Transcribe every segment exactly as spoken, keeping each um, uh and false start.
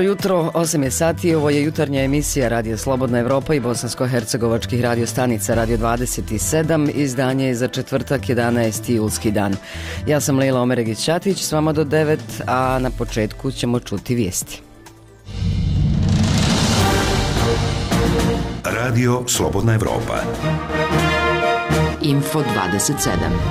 Dobro jutro, osam je sati, ovo je jutarnja emisija Radio Slobodna Evropa i bosansko-hercegovačkih radio stanica Radio dvadeset sedam, izdanje je za četvrtak jedanaesti julski dan. Ja sam Lejla Omeregić-Ćatić, s vama do devet, a na početku ćemo čuti vijesti. Radio Slobodna Evropa. Info dvadeset sedam.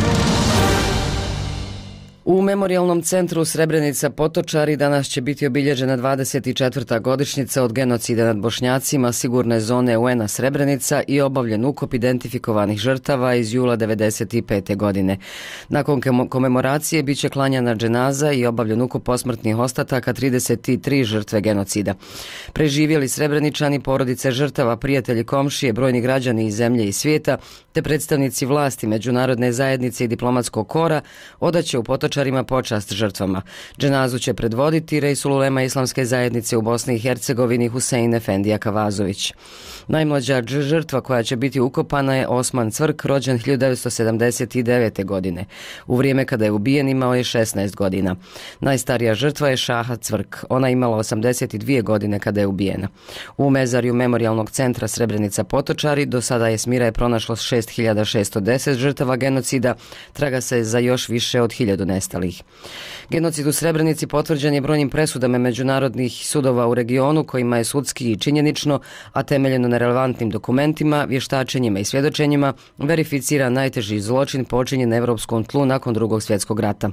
U Memorijalnom centru Srebrenica Potočari danas će biti obilježena dvadeset četvrta godišnjica od genocida nad Bošnjacima, sigurne zone U N-a Srebrenica i obavljen ukop identifikovanih žrtava iz jula devedeset pete. godine. Nakon komemoracije bit će klanjana dženaza i obavljen ukop posmrtnih ostataka trideset tri žrtve genocida. Preživjeli Srebreničani, porodice žrtava, prijatelji, komšije, brojni građani iz zemlje i svijeta, te predstavnici vlasti, međunarodne zajednice i diplomatskog kora odaće u Potočari počast žrtvama. Dženazu će predvoditi Reisul ulema Islamske zajednice u Bosni i Hercegovini Husein Efendija Kavazović. Najmlađa žrtva koja će biti ukopana je Osman Cvrk, rođen hiljadu devetsto sedamdeset devete. godine. U vrijeme kada je ubijen imao je šesnaest godina. Najstarija žrtva je Šaha Cvrk. Ona je imala osamdeset dvije godine kada je ubijena. U mezarju Memorijalnog centra Srebrenica Potočari do sada je smira je pronašlo šest hiljada šesto deset žrtava genocida, traga se za još više od hiljadu nestalih. Genocid u Srebrenici potvrđen je brojnim presudama međunarodnih sudova u regionu kojima je sudski i činjenično, a temeljeno na relevantnim dokumentima, vještačenjima i svjedočenjima, verificira najteži zločin počinjen na evropskom tlu nakon Drugog svjetskog rata.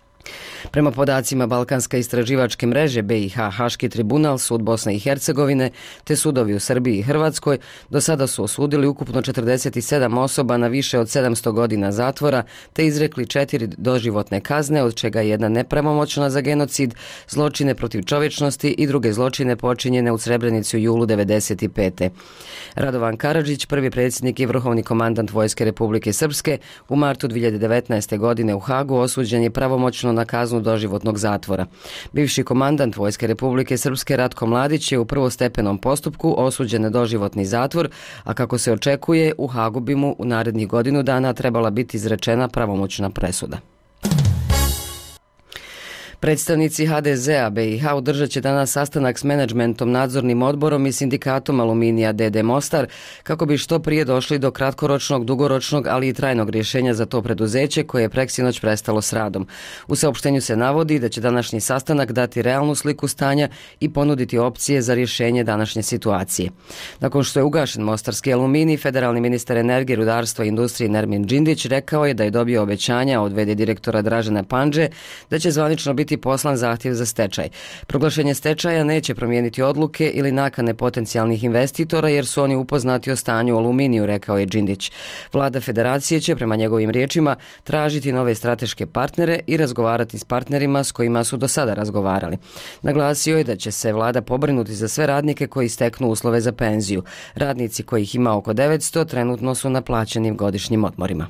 Prema podacima Balkanske istraživačke mreže B i H, Haški tribunal, sud Bosne i Hercegovine te sudovi u Srbiji i Hrvatskoj do sada su osudili ukupno četrdeset sedam osoba na više od sedamsto godina zatvora te izrekli četiri doživotne kazne, od čega je jedna nepravomoćna za genocid, zločine protiv čovječnosti i druge zločine počinjene u Srebrenici u julu devedeset pete. Radovan Karadžić, prvi predsjednik i vrhovni komandant Vojske Republike Srpske, u martu dvije hiljade devetnaeste. godine u Hagu osuđen je pravomoćno na kaznu doživotnog zatvora. Bivši komandant Vojske Republike Srpske Ratko Mladić je u prvostepenom postupku osuđen na doživotni zatvor, a kako se očekuje, u Hagu bi mu u narednih godinu dana trebala biti izrečena pravomoćna presuda. Predstavnici H D Z-a B i H održat će danas sastanak s menadžmentom, nadzornim odborom i sindikatom Aluminija D D Mostar kako bi što prije došli do kratkoročnog, dugoročnog, ali i trajnog rješenja za to preduzeće koje je preksinoć prestalo s radom. U saopštenju se navodi da će današnji sastanak dati realnu sliku stanja i ponuditi opcije za rješenje današnje situacije. Nakon što je ugašen Mostarski aluminij, federalni ministar energije, rudarstva i industrije Nermin Džindić rekao je da je dobio obećanja od v d direktora Dražena Pandže da će zvanično biti poslan zahtjev za stečaj. Proglašenje stečaja neće promijeniti odluke ili nakane potencijalnih investitora jer su oni upoznati o stanju u aluminiju, rekao je Džindić. Vlada federacije će, prema njegovim riječima, tražiti nove strateške partnere i razgovarati s partnerima s kojima su do sada razgovarali. Naglasio je da će se vlada pobrinuti za sve radnike koji steknu uslove za penziju. Radnici kojih ima oko devetsto trenutno su na plaćenim godišnjim odmorima.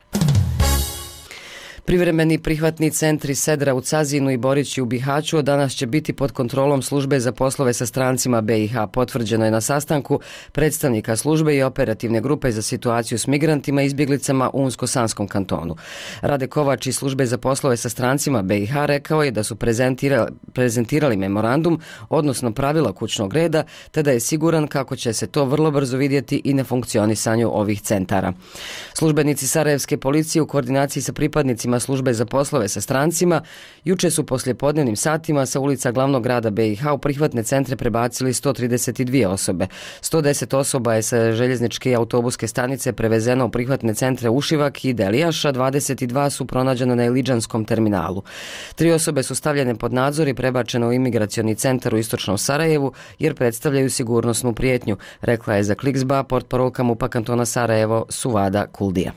Privremeni prihvatni centri Sedra u Cazinu i Borići u Bihaću od danas će biti pod kontrolom službe za poslove sa strancima B i H. Potvrđeno je na sastanku predstavnika službe i operativne grupe za situaciju s migrantima i izbjeglicama u Unsko-Sanskom kantonu. Rade Kovač iz službe za poslove sa strancima B i H rekao je da su prezentirali, prezentirali memorandum, odnosno pravila kućnog reda, te da je siguran kako će se to vrlo brzo vidjeti i na funkcionisanju ovih centara. Službenici Sarajevske policije u koordinaciji sa pripadnicima službe za poslove sa strancima juče su poslijepodnevnim satima sa ulica glavnog grada B i H u prihvatne centre prebacili sto trideset dvije osobe. sto deset osoba je sa željezničke i autobuske stanice prevezeno u prihvatne centre Ušivak i Delijaša, dvadeset dva su pronađena na Ilidžanskom terminalu. Tri osobe su stavljene pod nadzor i prebačene u imigracioni centar u istočnom Sarajevu jer predstavljaju sigurnosnu prijetnju, rekla je za Kliksba portparolka MUP-a kantona Sarajevo Suvada Kuldija.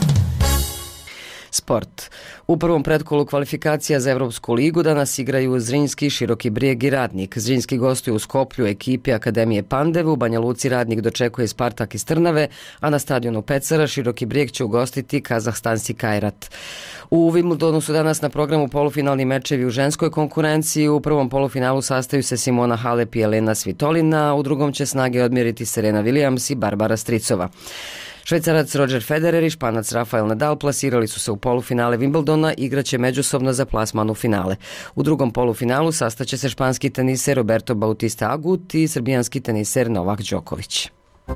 Sport. U prvom pretkolu kvalifikacija za Evropsku ligu danas igraju Zrinjski, Široki Brijeg i Radnik. Zrinjski gostuju u Skoplju ekipi Akademije Pandev, u Banja Luci Radnik dočekuje Spartak iz Trnave, a na stadionu Pecara Široki Brijeg će ugostiti Kazahstanski Kajrat. U Wimbledonu su danas na programu polufinalni mečevi u ženskoj konkurenciji. U prvom polufinalu sastaju se Simona Halep i Elena Svitolina, a u drugom će snage odmjeriti Serena Williams i Barbara Stricova. Švajcarac Roger Federer i Španac Rafael Nadal plasirali su se u polufinale Wimbledona, igraće međusobno za plasman u finale. U drugom polufinalu sastaće se španski teniser Roberto Bautista Agut i srbijanski teniser Novak Đoković.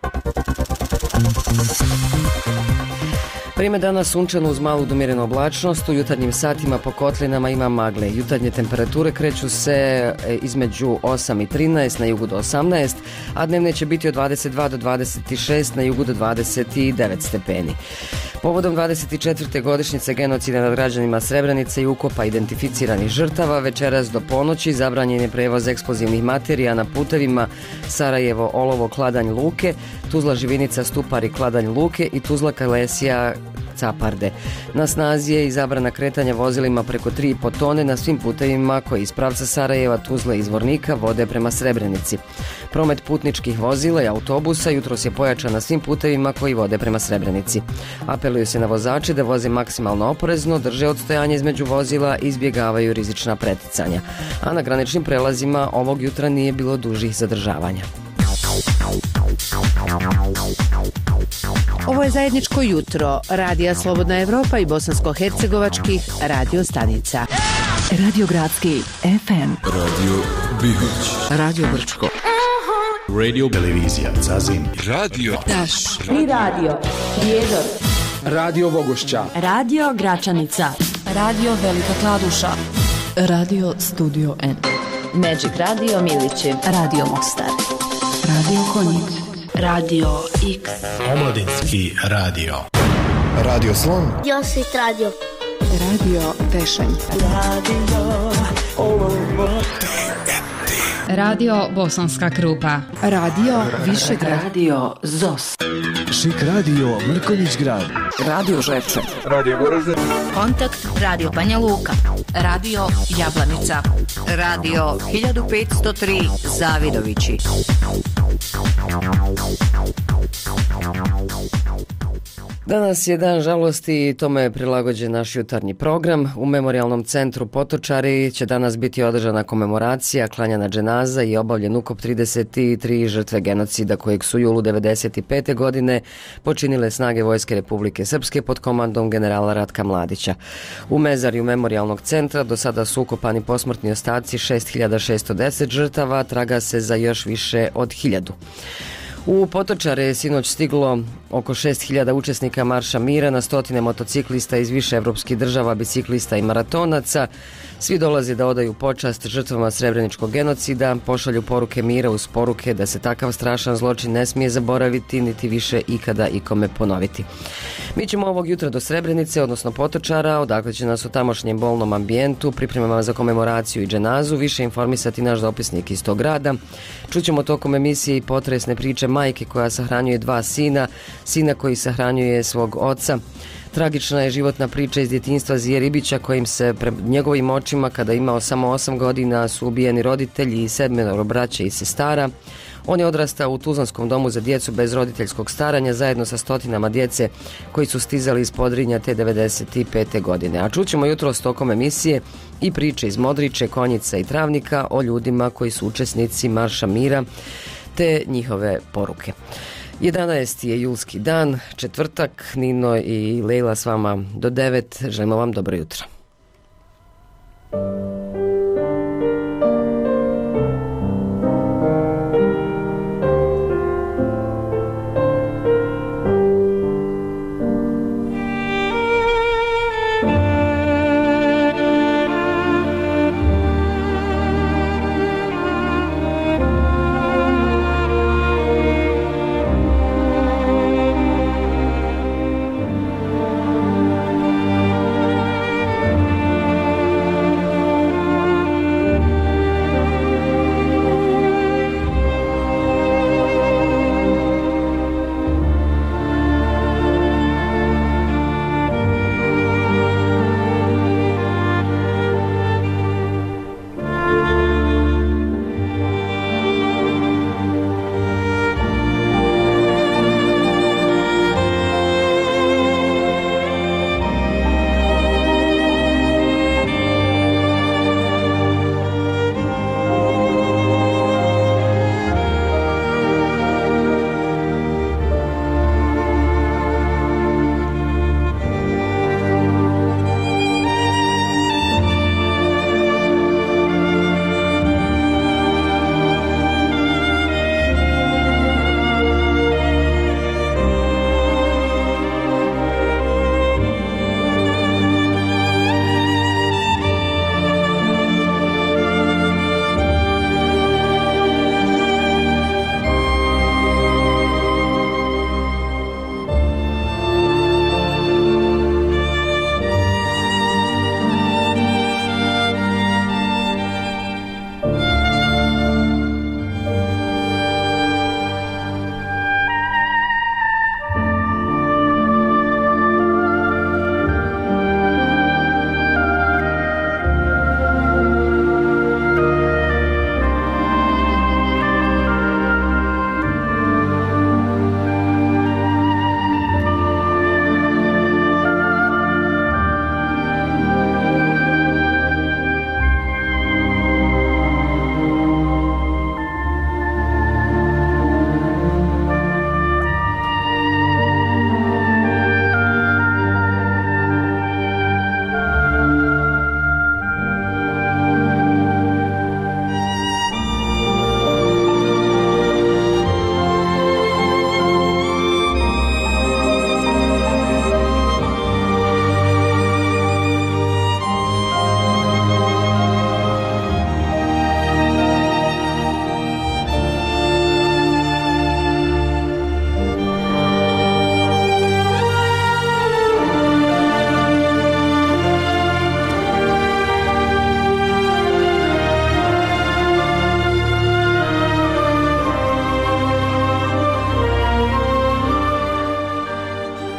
Vrijeme danas sunčano uz malu domjerenu oblačnost, u jutarnjim satima po kotlinama ima magle. Jutarnje temperature kreću se između osam i trinaest, na jugu do osamnaest, a dnevne će biti od dvadeset dva do dvadeset šest, na jugu do dvadeset devet stepeni. Povodom dvadeset četvrte godišnjice genocida nad građanima Srebrenice i ukopa identificiranih žrtava, večeras do ponoći zabranjen je prevoz eksplozivnih materija na putevima Sarajevo, Olovo, Kladanj, Luke, Tuzla, Živinica, Stupari, Kladanj, Luke i Tuzla, Kalesija, Caparde. Na snazi je i zabrana kretanja vozilima preko tri i po tone na svim putevima koji iz pravca Sarajeva, Tuzle i Zvornika vode prema Srebrenici. Promet putničkih vozila i autobusa jutros je pojačan na svim putevima koji vode prema Srebrenici. Apeluju se na vozače da voze maksimalno oprezno, drže odstojanje između vozila i izbjegavaju rizična preticanja. A na graničnim prelazima ovog jutra nije bilo dužih zadržavanja. Ovo je zajedničko jutro Radija Slobodna Evropa i bosansko-hercegovačkih radio stanica. Radio Gradski F M, Radio Bihoć, Radio Brčko, Radio Televizija Zazin, Radio Daš, I radio Prijedor, Radio Vogošća, Radio Gračanica, Radio Velika Kladuša, Radio Studio N, Magic Radio Milići, Radio Mostar, Radio Konjic, Radio X, Omladinski radio, Radio Slon, Josit Radio, Radio Tešanj, Radio Olovo, Radio Bosanska Krupa, Radio Višegrad, Radio Zos, Šik radio Mrkonjić Grad, Radio Žepče, Radio Goražde, Kontakt Radio Banja Luka, Radio Jablanica, Radio hiljadu petsto tri Zavidovići. Danas je dan žalosti i tome je prilagođen naš jutarnji program. U Memorijalnom centru Potočari će danas biti održana komemoracija, klanjana dženaza i obavljen ukop trideset tri žrtve genocida kojeg su u julu devedeset pete godine počinile snage Vojske Republike Srpske pod komandom generala Ratka Mladića. U mezarju Memorijalnog centra do sada su ukopani posmrtni ostaci šest hiljada šesto deset žrtava, traga se za još više od hiljadu. U Potočare je sinoć stiglo oko šest hiljada učesnika Marša mira, na stotine motociklista iz više evropskih država, biciklista i maratonaca. Svi dolaze da odaju počast žrtvama srebreničkog genocida, pošalju poruke mira uz poruke da se takav strašan zločin ne smije zaboraviti, niti više ikada ikome ponoviti. Mi ćemo ovog jutra do Srebrenice, odnosno Potočara, odakle će nas u tamošnjem bolnom ambijentu, pripremama za komemoraciju i dženazu, više informisati naš dopisnik iz tog grada. Čućemo tokom emisije i potresne priče majke koja sahranjuje dva sina, sina koji sahranjuje svog oca. Tragična je životna priča iz djetinjstva Zije Ribića kojim se pred njegovim očima kada je imao samo osam godina su ubijeni roditelji i sedmero braće i sestara. On je odrastao u Tuzlanskom domu za djecu bez roditeljskog staranja zajedno sa stotinama djece koji su stizali iz Podrinja te devedeset pete godine. A čućemo jutros tokom emisije i priče iz Modriče, Konjica i Travnika o ljudima koji su učesnici Marša mira te njihove poruke. jedanaesti je julski dan, četvrtak, Nino i Lejla s vama do devet, želimo vam dobro jutro.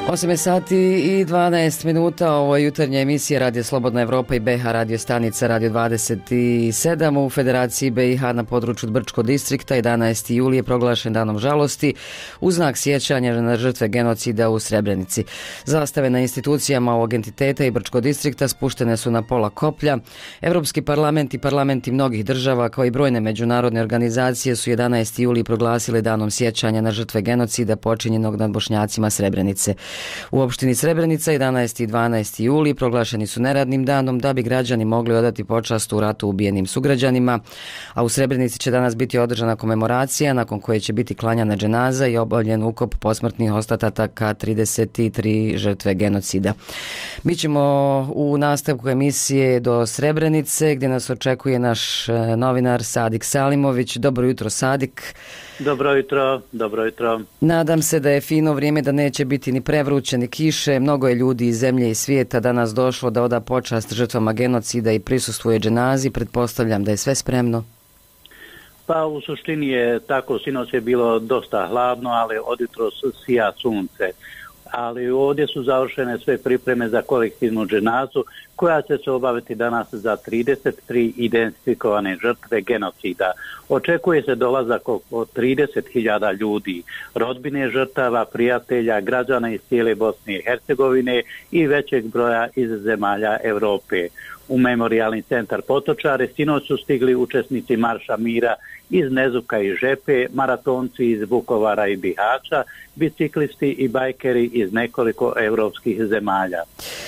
osam sati i dvanaest minuta, ovo je jutarnja emisija Radio Slobodna Evropa i B iH radio stanica Radio dvadeset sedam. U Federaciji B iH na području Brčkog distrikta jedanaesti juli je proglašen danom žalosti u znak sjećanja na žrtve genocida u Srebrenici. Zastave na institucijama ovog entiteta i Brčkog distrikta spuštene su na pola koplja. Evropski parlament i parlamenti mnogih država kao i brojne međunarodne organizacije su jedanaesti juli proglasili danom sjećanja na žrtve genocida počinjenog nad Bošnjacima Srebrenice. U opštini Srebrenica jedanaesti i dvanaesti juli proglašeni su neradnim danom da bi građani mogli odati počast u ratu ubijenim sugrađanima, a u Srebrenici će danas biti održana komemoracija nakon koje će biti klanjana dženaza i obavljen ukop posmrtnih ostataka trideset tri žrtve genocida. Mi ćemo u nastavku emisije do Srebrenice gdje nas očekuje naš novinar Sadik Salimović. Dobro jutro, Sadik. Dobro jutro, dobro jutro. Nadam se da je fino vrijeme, da neće biti ni prevruće ni kiše. Mnogo je ljudi iz zemlje i svijeta danas došlo da oda počast žrtvama genocida i prisustvuje dženazi. Pretpostavljam da je sve spremno. Pa u suštini je tako, sinoć je bilo dosta hladno, ali od jutros sija sunce. Ali ovdje su završene sve pripreme za kolektivnu dženazu koja će se obaviti danas za trideset tri identifikovane žrtve genocida. Očekuje se dolazak oko trideset hiljada ljudi, rodbine žrtava, prijatelja, građana iz cijele Bosne i Hercegovine i većeg broja iz zemalja Europe. U memorijalni centar Potočare sinoć su stigli učesnici Marša mira iz Nezuka i Žepe, maratonci iz Vukovara i Bihaća, biciklisti i bajkeri iz nekoliko europskih zemalja.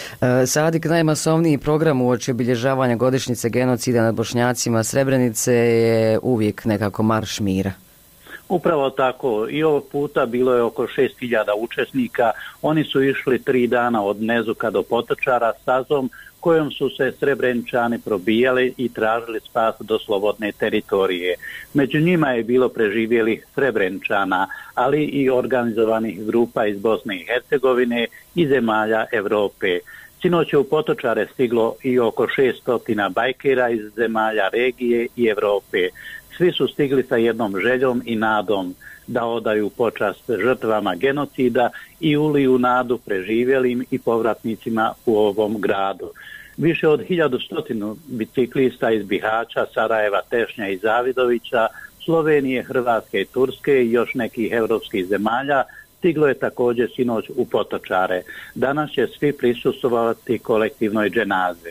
Sadik, najmasovniji program uoči obilježavanja godišnjice genocida nad Bošnjacima Srebrenice je uvijek nekako Marš mira. Upravo tako, i ovog puta bilo je oko šest hiljada učesnika. Oni su išli tri dana od Nezuka do Potočara stazom kojom su se Srebreničani probijali i tražili spas do slobodne teritorije. Među njima je bilo preživjelih Srebreničana, ali i organizovanih grupa iz Bosne i Hercegovine i zemalja Europe. Sinoć je u Potočare stiglo i oko šesto bajkera iz zemalja regije i Europe. Svi su stigli sa jednom željom i nadom da odaju počast žrtvama genocida i uliju nadu preživjelim i povratnicima u ovom gradu. Više od hiljadu stotinu biciklista iz Bihaća, Sarajeva, Tešnja i Zavidovića, Slovenije, Hrvatske i Turske i još nekih europskih zemalja stiglo je također sinoć u Potočare. Danas će svi prisustvovati kolektivnoj dženazi.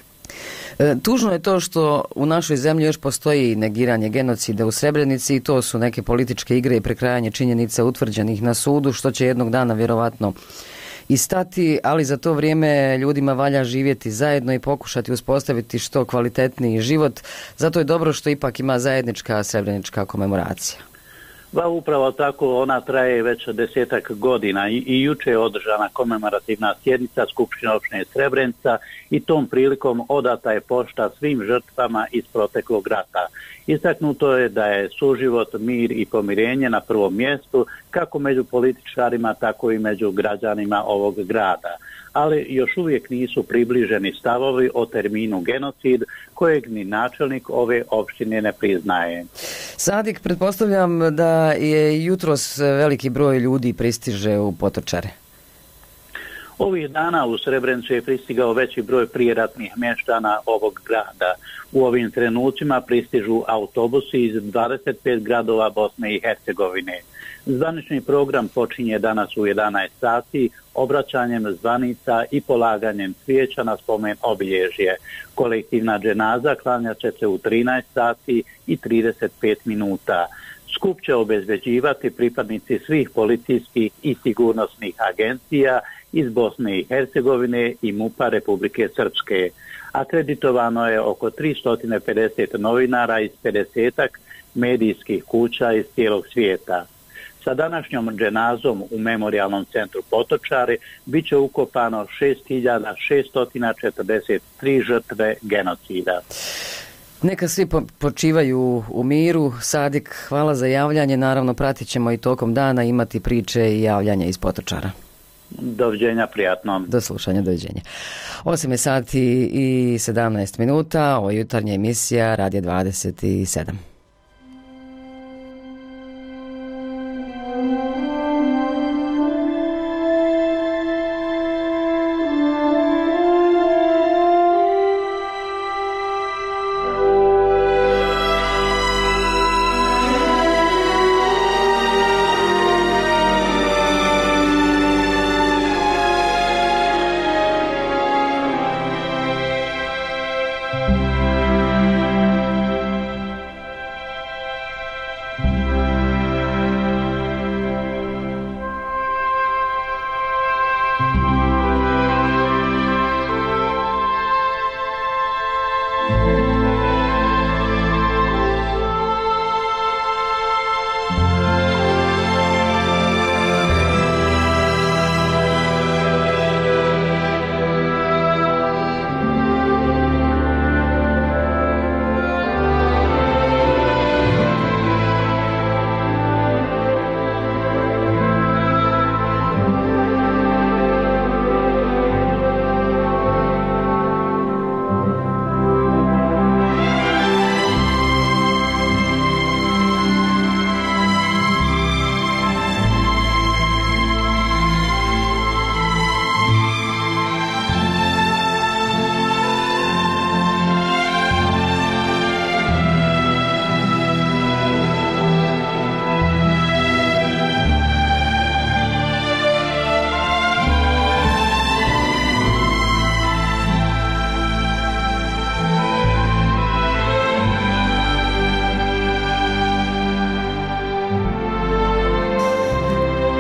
Tužno je to što u našoj zemlji još postoji negiranje genocida u Srebrenici i to su neke političke igre i prekrajanje činjenica utvrđenih na sudu, što će jednog dana vjerovatno i stati, ali za to vrijeme ljudima valja živjeti zajedno i pokušati uspostaviti što kvalitetniji život. Zato je dobro što ipak ima zajednička srebrenička komemoracija. Va upravo tako, ona traje već desetak godina i, i juče je održana komemorativna sjednica Skupštine opštine Srebrenica i tom prilikom odata je pošta svim žrtvama iz proteklog rata. Istaknuto je da je suživot, mir i pomirenje na prvom mjestu kako među političarima, tako i među građanima ovog grada. Ali još uvijek nisu približeni stavovi o terminu genocid kojeg ni načelnik ove opštine ne priznaje. Sadik, pretpostavljam da je jutros veliki broj ljudi pristiže u Potočare. Ovih dana u Srebrenicu je pristigao veći broj prijeratnih mještana ovog grada. U ovim trenucima pristižu autobusi iz dvadeset pet gradova Bosne i Hercegovine. Zvanični program počinje danas u jedanaest sati obraćanjem zvanica i polaganjem cvijeća na spomen obilježje. Kolektivna dženaza klanja će se u trinaest sati i trideset pet minuta. Skup će obezbeđivati pripadnici svih policijskih i sigurnosnih agencija iz Bosne i Hercegovine i MUP-a Republike Srpske. Akreditovano je oko tristo pedeset novinara iz pedesetak medijskih kuća iz cijelog svijeta. Sa današnjom dženazom u memorijalnom centru Potočare bit će ukopano šest hiljada šesto četrdeset tri žrtve genocida. Neka svi počivaju u miru. Sadik, hvala za javljanje. Naravno, pratit ćemo i tokom dana imati priče i javljanja iz Potočara. Doviđenja, prijatno. Do slušanja, doviđenja. osam sati i sedamnaest minuta, ovo je jutarnja emisija Radio dvadeset sedam.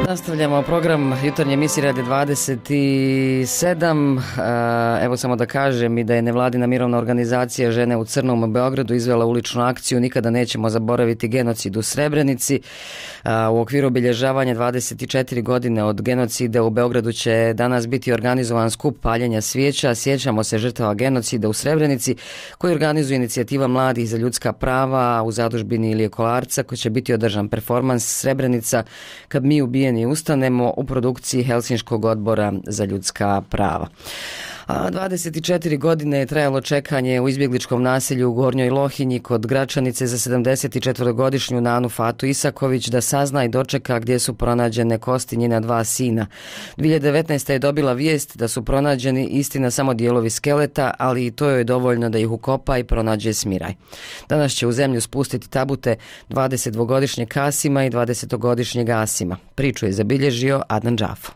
Nastavljamo program jutarnje emisije Radi dvadeset sedam. Evo samo da kažem i da je nevladina mirovna organizacija Žene u crnom u Beogradu izvela uličnu akciju Nikada nećemo zaboraviti genocid u Srebrenici. U okviru obilježavanja dvadeset četiri godine od genocida u Beogradu će danas biti organizovan skup paljenja svijeća. Sjećamo se žrtava genocida u Srebrenici koji organizuje inicijativa Mladih za ljudska prava u zadužbini Ilije Kolarca, koji će biti održan performans Srebrenica kad mi ubijeni ustanemo u produkciji Helsinškog odbora za ljudska prava. A dvadeset četiri godine je trajalo čekanje u izbjegličkom naselju u Gornjoj Lohinji kod Gračanice za sedamdesetčetvorogodišnju Nanu Fatu Isaković da sazna i dočeka gdje su pronađene kosti njena dva sina. dvije hiljade devetnaeste. je dobila vijest da su pronađeni, istina, samo dijelovi skeleta, ali i to joj je dovoljno da ih ukopa i pronađe smiraj. Danas će u zemlju spustiti tabute dvadesetdvogodišnjeg Kasima i dvadesetogodišnjeg Asima. Priču je zabilježio Adnan Džafo.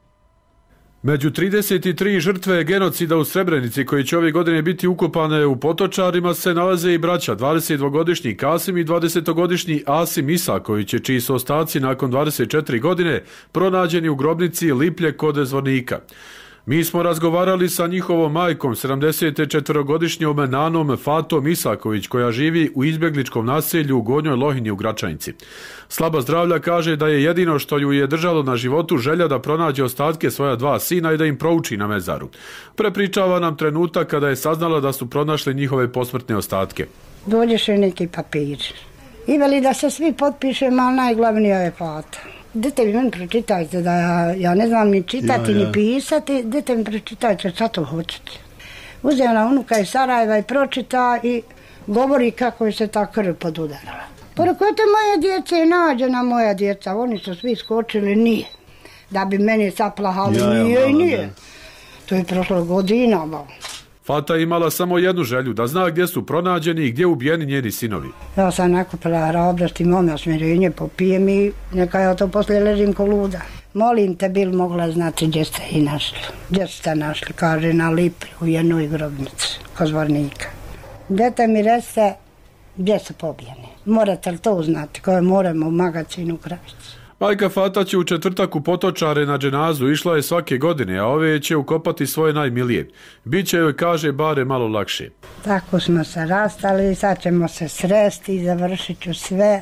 Među trideset tri žrtve genocida u Srebrenici koji će ove godine biti ukopane u Potočarima se nalaze i braća dvadesetdvogodišnji Kasim i dvadesetogodišnji Asim Isaković, čiji su ostaci nakon dvadeset četiri godine pronađeni u grobnici Liplje kod Zvornika. Mi smo razgovarali sa njihovom majkom, sedamdesetčetvorogodišnjom Nanom Fatom Isaković, koja živi u izbjegličkom naselju u Gornjoj Lohinji u Gračanici. Slaba zdravlja kaže da je jedino što ju je držalo na životu želja da pronađe ostatke svoja dva sina i da im prouči na mezaru. Prepričava nam trenutak kada je saznala da su pronašli njihove posmrtne ostatke. Dođeš i neki papir. I veli da se svi potpišemo, ali najglavnija je Fata. Dete mi meni pročitajte, da ja, ja ne znam ni čitati ja, ja. ni pisati, dete mi pročitajte šta to hoćete. Uzeo na unuka iz Sarajeva i pročita i govori kako je se ta krv podudarala. Poreko, te moje djece je nađena moja djeca, oni su svi skočili, nije. Da bi meni saplahali, ja, nije ja, i nije. Da. To je prošlo godinama. Fata je imala samo jednu želju, da zna gdje su pronađeni i gdje ubijeni njeni sinovi. Ja sam nakupila hrabrosti, mome smirenje, popijem i neka ja to poslije ležim ko luda. Molim te, bil mogla znati gdje ste i našli. Gdje ste našli, kaže, na Liplju u jednoj grobnici, kod Zvornika. Dete mi reste, gdje su pobijeni. Morate li to znati, koje moramo u magazinu Kravici. Majka Fata će u četvrtak u Potočare na dženazu, išla je svake godine, a ove će ukopati svoje najmilije. Biće joj, kaže, bare malo lakše. Tako smo se rastali, sad ćemo se sresti i završit ću sve.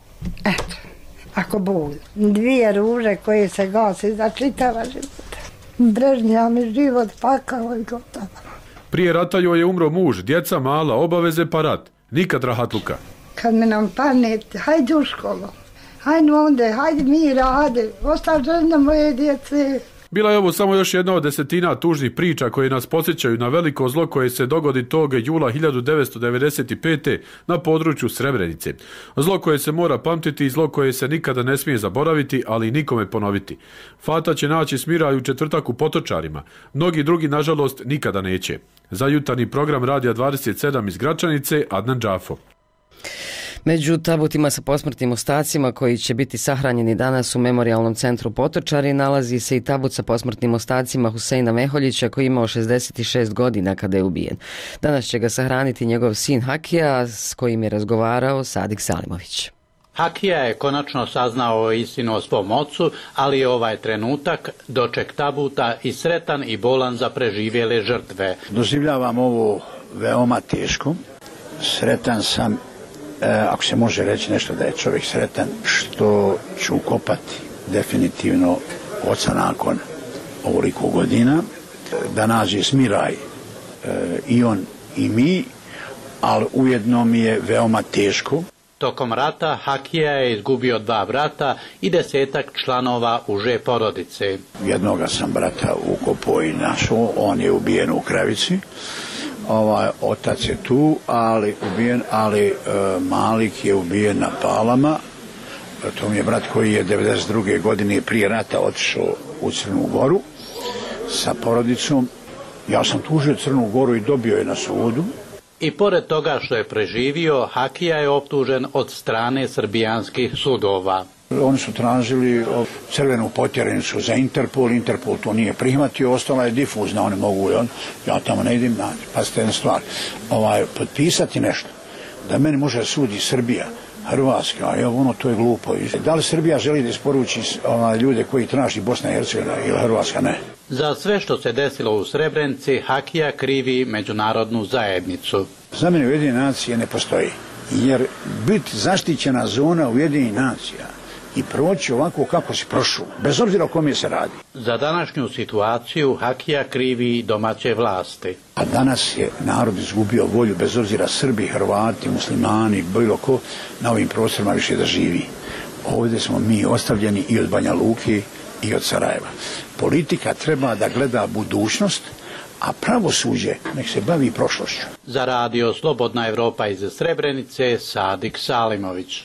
Eto, ako Bog. Dvije ruže koje se gase za čitava života. Brežnja mi život pakao i gotovo. Prije rata joj je umro muž, djeca mala, obaveze pa rat. Nikad rahatluka. Kad mi nam pane, hajde u školu. Hajde onda, hajde mira, hajde, ostav žena moje djece. Bila je ovo samo još jedna od desetina tužnih priča koje nas podsjećaju na veliko zlo koje se dogodi tog jula hiljadu devetsto devedeset pete. na području Srebrenice. Zlo koje se mora pamtiti i zlo koje se nikada ne smije zaboraviti, ali nikome ponoviti. Fata će naći smiraj u četvrtak u Potočarima. Mnogi drugi, nažalost, nikada neće. Za jutarnji program Radija dvadeset sedam iz Gračanice, Adnan Džafo. Među tabutima sa posmrtnim ostacima koji će biti sahranjeni danas u Memorijalnom centru Potočari nalazi se i tabut sa posmrtnim ostacima Huseina Meholjića koji je imao šezdeset šest godina kada je ubijen. Danas će ga sahraniti njegov sin Hakija s kojim je razgovarao Sadik Salimović. Hakija je konačno saznao istinu o svom ocu, ali je ovaj trenutak doček tabuta i sretan i bolan za preživjele žrtve. Doživljavam ovo veoma teško. Sretan sam, e, ako se može reći nešto da je čovjek sretan, što ću ukopati definitivno oca nakon ovoliko godina, da nađe smiraj e, i on i mi, ali ujedno mi je veoma teško. Tokom rata Hakija je izgubio dva brata i desetak članova uže porodice. Jednoga sam brata ukopao i našao, on je ubijen u Kravici. Ovaj otac je tu, ali ubijen, ali e, Malik je ubijen na Palama. To mi je brat koji je devedeset druge godine prije rata otišao u Crnu Goru sa porodicom. Ja sam tužio Crnu Goru i dobio je na sudu. I pored toga što je preživio, Hakija je optužen od strane srbijanskih sudova. Oni su tražili crvenu potjerenicu za Interpol, Interpol to nije prihvatio, ostala je difuzna, oni mogu, ja tamo ne idem, pa ste jedna stvar, ovaj, potpisati nešto, da meni može sudi Srbija, Hrvatska, evo ono, to je glupo. Da li Srbija želi da isporuči ona, ljude koji traži Bosna i Hercegovina ili Hrvatska? Ne. Za sve što se desilo u Srebrenici, Hakija krivi međunarodnu zajednicu. Za mene Ujedinjene nacije ne postoji, jer biti zaštićena zona Ujedinjenih nacija i proći ovako kako si prošao, bez obzira o kome se radi. Za današnju situaciju Hakija krivi domaće vlasti. A danas je narod izgubio volju, bez obzira Srbi, Hrvati, muslimani, bilo ko, na ovim prostorima više da živi. Ovdje smo mi ostavljeni i od Banja Luke i od Sarajeva. Politika treba da gleda budućnost, a pravosuđe nek se bavi prošlošću. Za radio Slobodna Evropa iz Srebrenice, Sadik Salimović.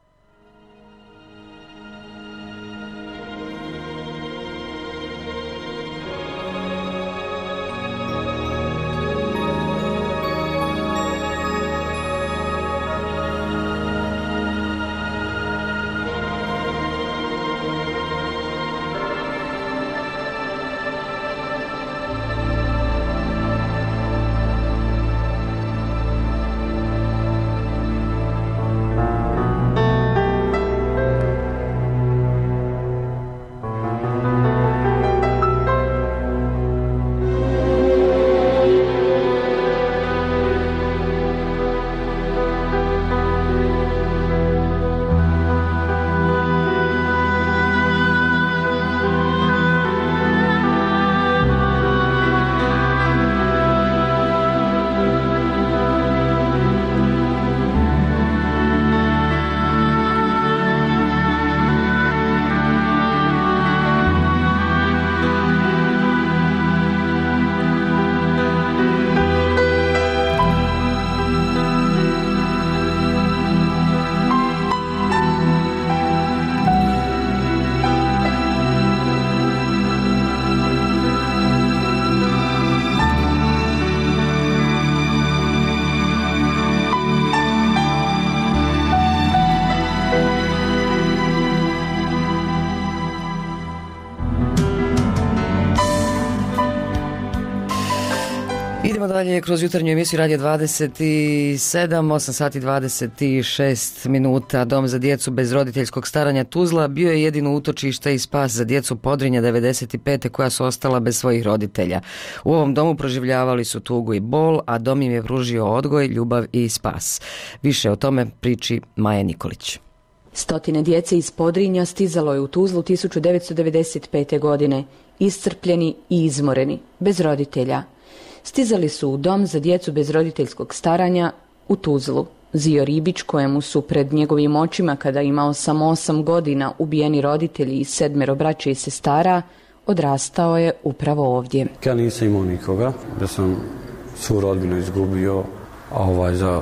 Idemo dalje kroz jutarnju emisiju Radio dvadeset sedam, osam sati dvadeset šest minuta. Dom za djecu bez roditeljskog staranja Tuzla bio je jedino utočište i spas za djecu Podrinja devedeset pete koja su ostala bez svojih roditelja. U ovom domu proživljavali su tugu i bol, a dom im je pružio odgoj, ljubav i spas. Više o tome priči Maja Nikolić. Stotine djece iz Podrinja stizalo je u Tuzlu tisuću devetsto devedeset pete. godine, iscrpljeni i izmoreni, bez roditelja. Stizali su u dom za djecu bez roditeljskog staranja u Tuzlu. Zio Ribić, kojemu su pred njegovim očima, kada je imao samo osam godina, ubijeni roditelji i sedmero braće i sestara, odrastao je upravo ovdje. Ja nisam imao nikoga, da sam svu rodbinu izgubio ovaj, za,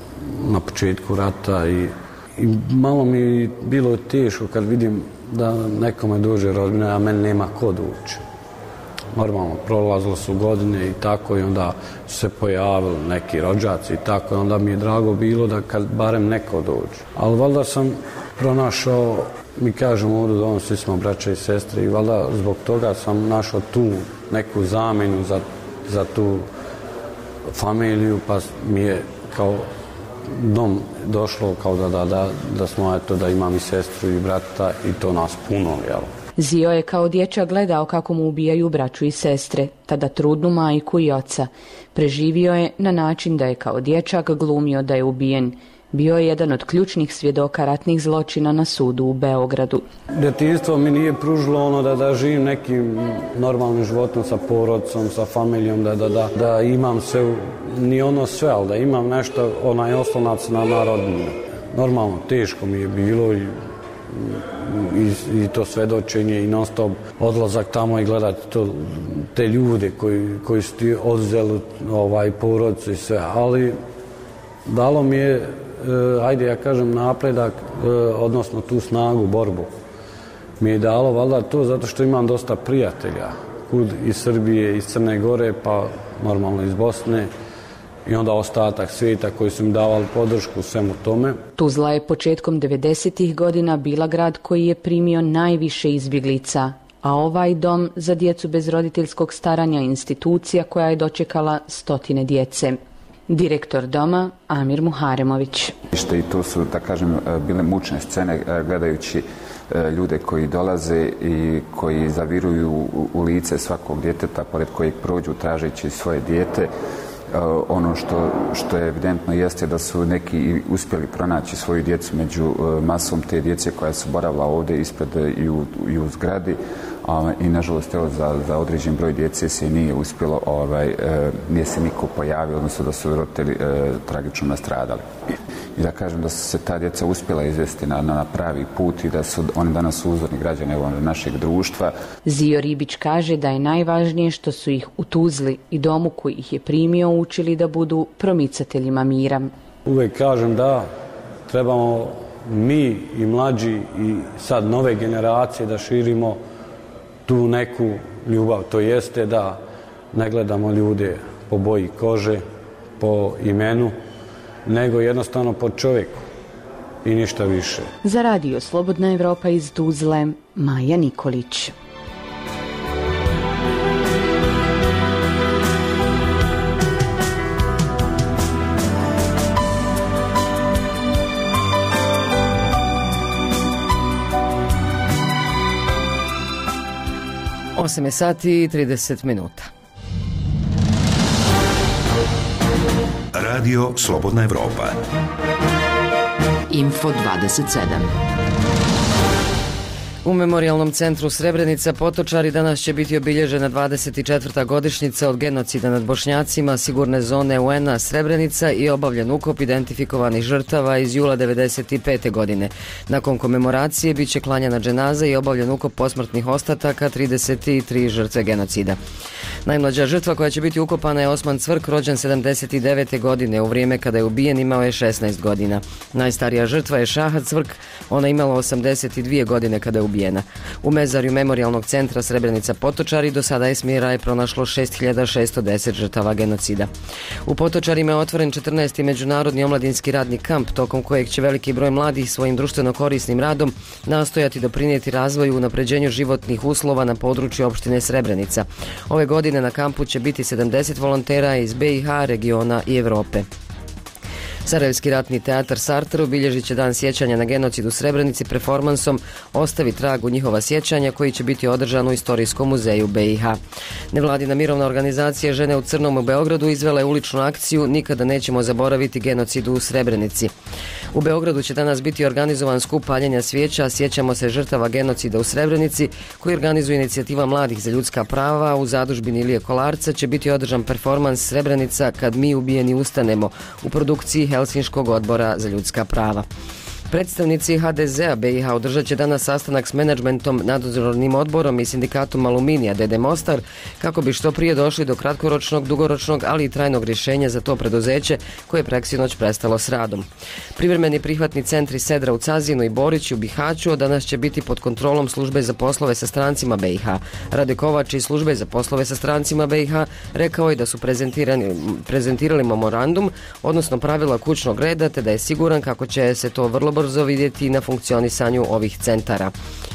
na početku rata i, i malo mi je bilo teško kad vidim da nekome dođe rodbina, a meni nema ko doći. Normalno, prolazilo su godine i tako i onda su se pojavili neki rođaci i tako i onda mi je drago bilo da kad barem neko dođe. Ali valjda sam pronašao, mi kažemo ovdje da on svi smo braća i sestre i valjda zbog toga sam našao tu neku zamjenu za, za tu familiju pa mi je kao dom došlo kao da, da, da, da smo eto da imam i sestru i brata i to nas puno, jel? Zio je kao dječak gledao kako mu ubijaju braću i sestre, tada trudnu majku i oca. Preživio je na način da je kao dječak glumio da je ubijen. Bio je jedan od ključnih svjedoka ratnih zločina na sudu u Beogradu. Djetinjstvo mi nije pružilo ono da, da živim nekim normalnim životom sa porodcom, sa familijom, da, da, da, da imam sve, ni ono sve, ali da imam nešto, onaj oslonac na narodinu. Normalno, teško mi je bilo i I, i to svedočenje i non stop odlazak tamo i gledati to, te ljude koji, koji su ti oduzeli ovaj, porodcu i sve, ali dalo mi je, eh, ajde ja kažem, napredak, eh, odnosno tu snagu, borbu. Mi je dalo valjda to zato što imam dosta prijatelja, kud iz Srbije, iz Crne Gore, pa normalno iz Bosne, i onda ostatak svijeta koji su mi davali podršku svemu tome. Tuzla je početkom devedesetih godina bila grad koji je primio najviše izbjeglica, a ovaj dom za djecu bez roditeljskog staranja je institucija koja je dočekala stotine djece. Direktor doma Amir Muharemović. I to su, da kažem, bile mučne scene gledajući ljude koji dolaze i koji zaviruju u lice svakog djeteta pored kojeg prođu tražeći svoje dijete. Ono što, što je evidentno jeste da su neki uspjeli pronaći svoju djecu među masom te djece koja su boravila ovdje ispred i u, i u zgradi, a, i nažalost evo, za, za određen broj djece se nije uspjelo, ovaj, e, nije se niko pojavio, odnosno da su roditelji e, tragično nastradali. I da kažem da su se ta djeca uspjela izvesti na, na pravi put i da su oni danas uzorni građani evo, našeg društva. Zio Ribić kaže da je najvažnije što su ih u Tuzli i domu koji ih je primio učili da budu promicateljima mira. Uvijek kažem da trebamo mi i mlađi i sad nove generacije da širimo tu neku ljubav. To jeste da ne gledamo ljude po boji kože, po imenu, nego jednostavno po čovjeku i ništa više. Za radio Slobodna Evropa iz Tuzle, Maja Nikolić. osam je sati i trideset minuta. Radio Slobodna Evropa. Info dvadeset sedam. U Memorijalnom centru Srebrenica Potočari danas će biti obilježena dvadeset četvrta godišnjica od genocida nad Bošnjacima, sigurne zone U N-a Srebrenica i obavljen ukop identifikovanih žrtava iz jula devedeset pete godine. Nakon komemoracije bit će klanjana dženaza i obavljen ukop posmrtnih ostataka trideset tri žrtve genocida. Najmlađa žrtva koja će biti ukopana je Osman Cvrk, rođen sedamdeset devete godine. U vrijeme kada je ubijen imao je šesnaest godina. Najstarija žrtva je Šaha Cvrk, ona imala osamdeset dvije godine kada je ubijena. U mezarju Memorijalnog centra Srebrenica Potočari do sada je smjera je pronašlo šest hiljada šesto deset žrtava genocida. U Potočarima je otvoren četrnaesti međunarodni omladinski radni kamp, tokom kojeg će veliki broj mladih svojim društveno korisnim radom nastojati doprinijeti razvoju i unapređenju životnih uslova na području opštine Srebrenica. Ove godine na kampu će biti sedamdeset volontera iz B i H, regiona i Europe. Sarajevski ratni teatar Sartar obilježit će dan sjećanja na genocid u Srebrenici performansom Ostavi trag u njihova sjećanja, koji će biti održan u Istorijskom muzeju B i H. Nevladina mirovna organizacija Žene u crnom u Beogradu izvela je uličnu akciju Nikada nećemo zaboraviti genocid u Srebrenici. U Beogradu će danas biti organizovan skup paljenja svijeća Sjećamo se žrtava genocida u Srebrenici, koji organizuje inicijativa Mladih za ljudska prava. U zadužbini Ilije Kolarca će biti održan performans Srebrenica kad mi ubijeni ustanemo u produkciji Helsinškog odbora za ljudska prava. Predstavnici H D Z-a B i H održat će danas sastanak s menadžmentom, nadzornim odborom i sindikatom Aluminija D D Mostar kako bi što prije došli do kratkoročnog, dugoročnog, ali i trajnog rješenja za to preduzeće koje je preksinoć prestalo s radom. Privremeni prihvatni centri Sedra u Cazinu i Borić u Bihaću od danas će biti pod kontrolom službe za poslove sa strancima B i H. Rade Kovač iz službe za poslove sa strancima B i H rekao je da su prezentirani, prezentirali memorandum, odnosno pravila kućnog reda, te da je siguran kako će se to vrlo brzo vidjeti na funkcionisanju ovih centara.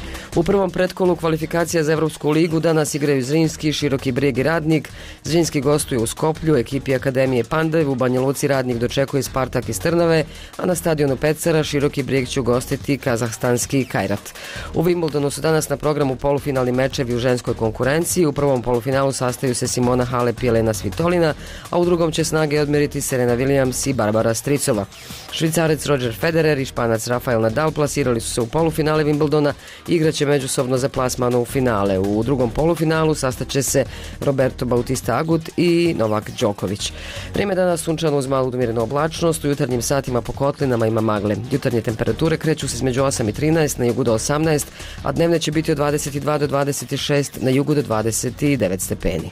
U prvom pretkolu kvalifikacija za Evropsku ligu danas igraju Zrinski, Široki Brijeg i Radnik. Zrinski gostuje u Skoplju, ekipi Akademije Pandev, u Banja Luci Radnik dočekuje Spartak iz Trnave, a na stadionu Pecera Široki Brijeg će ugostiti kazahstanski Kajrat. U Wimbledonu su danas na programu polufinalni mečevi u ženskoj konkurenciji. U prvom polufinalu sastaju se Simona Halep i Elena Svitolina, a u drugom će snage odmeriti Serena Williams i Barbara Stricova. Švicarec Roger Federer i Španac Rafael Nadal plasirali su se u polufinale Wimbledona i igraće međusobno za plasman u finale. U drugom polufinalu sastaće se Roberto Bautista Agut i Novak Đoković. Vrijeme danas sunčano uz malu umjerenu oblačnost, u jutarnjim satima po kotlinama ima magle. Jutarnje temperature kreću se između osam i trinaest, na jugu do osamnaest, a dnevne će biti od dvadeset dva do dvadeset šest, na jugu do dvadeset devet stepeni.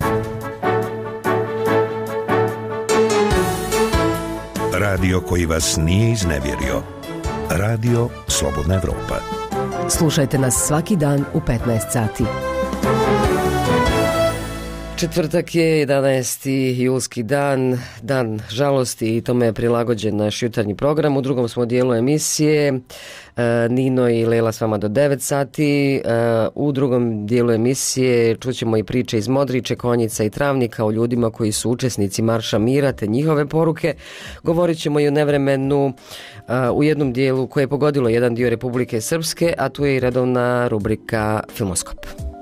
Radio koji vas nije iznevjerio. Radio Slobodna Evropa. Slušajte nas svaki dan u petnaest sati. Četvrtak je jedanaesti julski dan, dan žalosti i tome je prilagođen naš jutarnji program. U drugom smo dijelu emisije, Nino i Lela s vama do devet sati. U drugom dijelu emisije čućemo i priče iz Modriče, Konjica i Travnika o ljudima koji su učesnici Marša mira te njihove poruke. Govorit ćemo i o nevremenu u jednom dijelu koje je pogodilo jedan dio Republike Srpske, a tu je i redovna rubrika Filmoskop.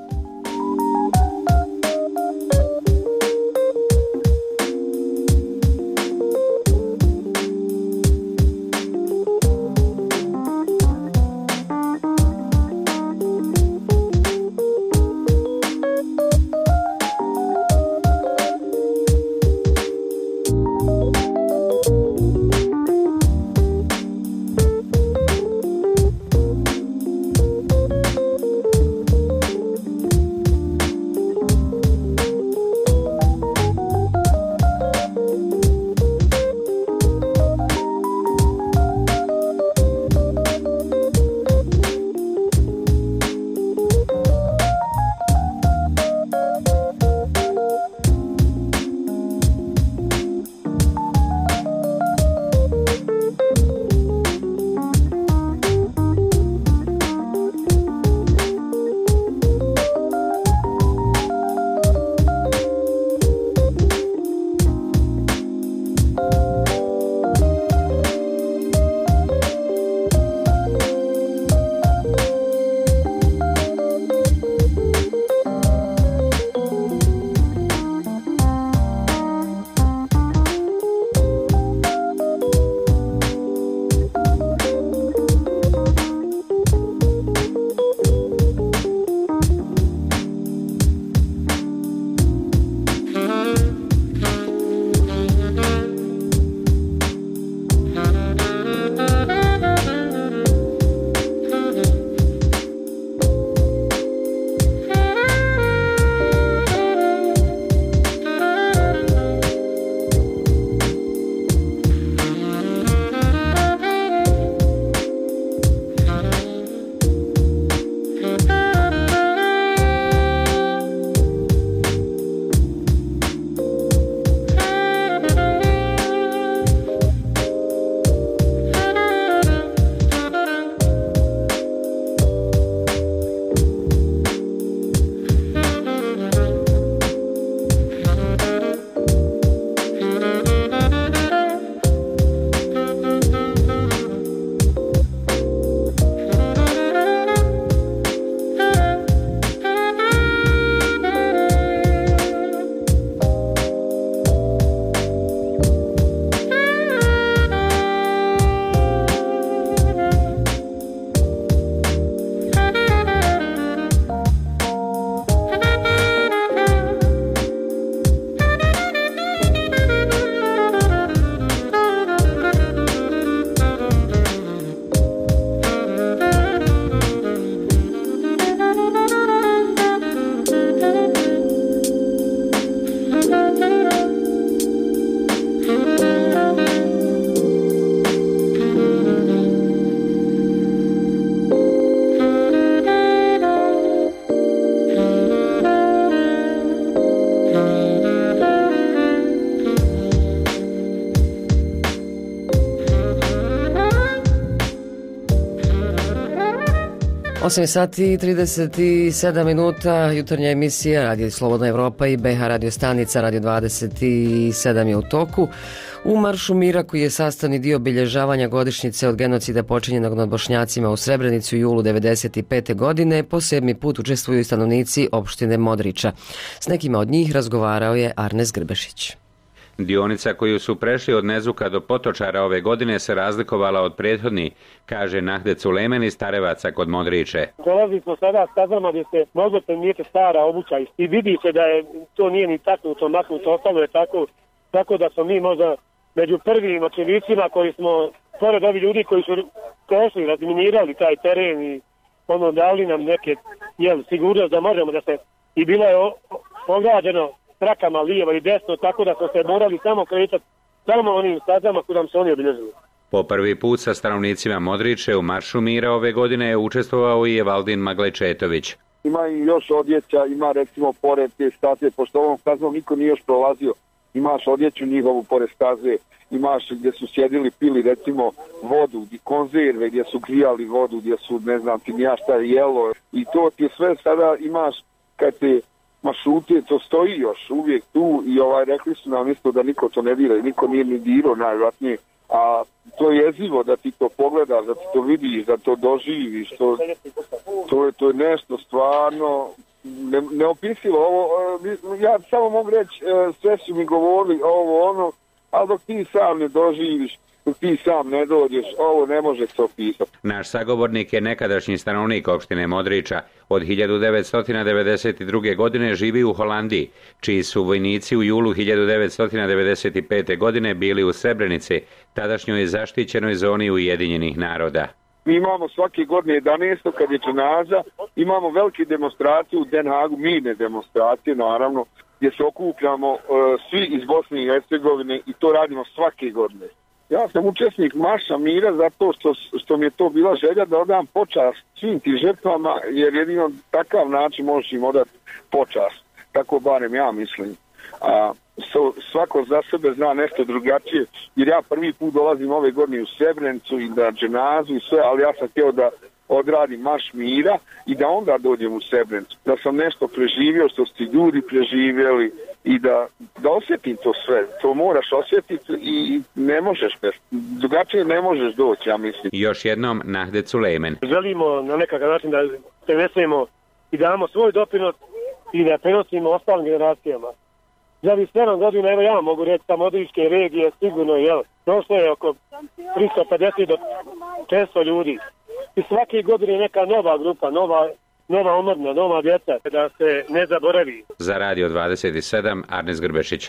osam sati i trideset sedam minuta, jutarnja emisija Radio Slobodna Evropa i B H radio stanica Radio dvadeset sedam je u toku. U Maršu mira, koji je sastavni dio obilježavanja godišnjice od genocida počinjenog nad Bošnjacima u Srebrenici u julu devedeset pete. godine, po sedmi put učestvuju i stanovnici opštine Modriča. S nekima od njih razgovarao je Arnes Grbešić. Dionica koju su prešli od Nezuka do Potočara ove godine se razlikovala od prethodni, kaže Nahde Culemen iz Starevaca kod Modriče. Dolazi smo sada stazama gdje se možda primijete stara obuća i vidi se da je to nije ni taknuto, maknuto, ostalo je tako, tako da smo mi možda među prvim očevicima koji smo, pored ovih ljudi koji su prošli, razminirali taj teren i ono dali nam neke jel, sigurnost da možemo da se, i bilo je ograđeno trakama lijevo i desno, tako da smo se morali samo kretati samo onim stazama koji nam se oni obilježili. Po prvi put sa stanovnicima Modriče u Maršu mira ove godine je učestvovao i Evaldin Maglečetović. ima i još odjeća, ima recimo pored te staze, pošto ovom kaznom niko nije još prolazio, imaš odjeću njihovu pored staze, imaš gdje su sjedili, pili recimo vodu, konzerve, gdje su grijali vodu, gdje su ne znam ti nija šta jelo i to ti sve sada imaš kad te maršrute, to stoji još uvijek tu i ovaj rekli su nam isto da niko to ne dira i niko nije ni dirao najvratnije, a to je jezivo da ti to pogledaš, da ti to vidiš, da to doživiš, to, to, je, to je nešto stvarno ne, neopisivo. Ovo, ja samo mogu reći, sve su mi govorili ovo ono, ali dok ti sam ne doživiš, dok ti sam ne dođeš, ovo ne može se opisati. Naš sagovornik je nekadašnji stanovnik opštine Modriča. Od hiljadu devetsto devedeset druge. godine živi u Holandiji, čiji su vojnici u julu hiljadu devetsto devedeset pete. godine bili u Srebrenici, tadašnjoj zaštićenoj zoni Ujedinjenih naroda. Mi imamo svake godine jedanaestog kad je dženaza, imamo velike demonstracije u Den Haagu, mirne demonstracije naravno, gdje se okupljamo uh, svi iz Bosne i Hercegovine i to radimo svake godine. Ja sam učesnik Marša mira zato što, što mi je to bila želja da odam počast svim tim žrtvama, jer jedino takav način možeš im odati počast. Tako barem ja mislim. A, so, svako za sebe zna nešto drugačije, jer ja prvi put dolazim ove godine u Srebrenicu i na dženazu i sve, ali ja sam htio da odradim marš mira i da onda dođem u Srebrenicu. Da sam nešto preživio što su ti ljudi preživjeli i da, da osjetim to sve. To moraš osjetiti i ne možeš bez. Drugačije ne možeš doći, ja mislim. Još jednom Nahdet Sulejmen. Želimo na nekakav način da prenesemo i damo svoj doprinos i da prenosimo ostalim generacijama. Za ovih sedam godina, evo ja mogu reći, sa Modričke regije sigurno, jel, prošlo je oko tristo pedeset do četiristo ljudi. I svake godine neka nova grupa, nova, nova omladina, nova djeca, da se ne zaboravi. Za Radio dvadeset sedam, Arnes Grbešić.